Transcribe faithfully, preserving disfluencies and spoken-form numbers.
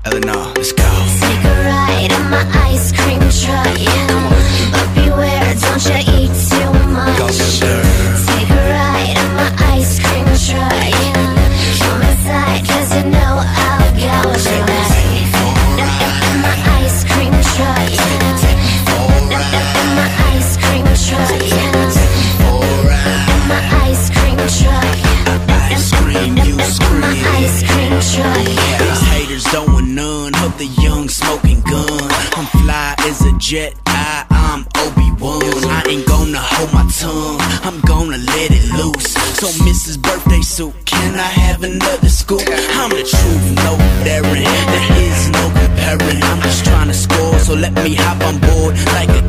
Eleanor, let's go. Take a ride in my ice cream truck. But beware, don't you eat too much. Go, girl. Take a ride in my ice cream truck. Come inside, cause you know I'll go. Take a ride in my ice cream truck. In my ice cream truck. In my ice cream truck. Ice cream, you scream. Ice cream truck. These haters don't want none of the young smoking gun. I'm fly as a jet, I, I'm Obi-Wan. I ain't gonna hold my tongue, I'm gonna let it loose. So Missus Birthday Suit, can I have another scoop? I'm the truth, no daring, there is no comparing. I'm just trying to score, so let me hop on board like a